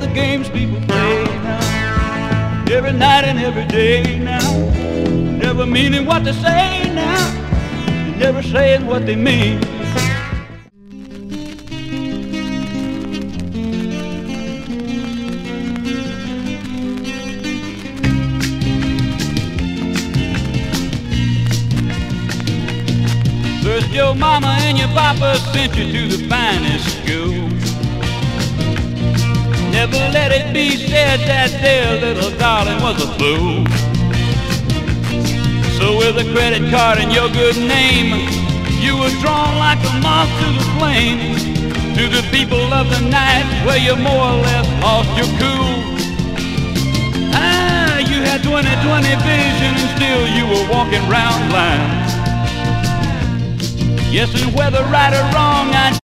the games people play now, every night and every day now, never meaning what they say now, never saying what they mean. First your mama and your papa sent you to the finest school. Never let it be said that their little darling was a fool. So with a credit card and your good name, you were drawn like a moth to the flame, to the people of the night where you more or less lost your cool. Ah, you had 20/20 vision and still you were walking round blind. Yes, and whether right or wrong, I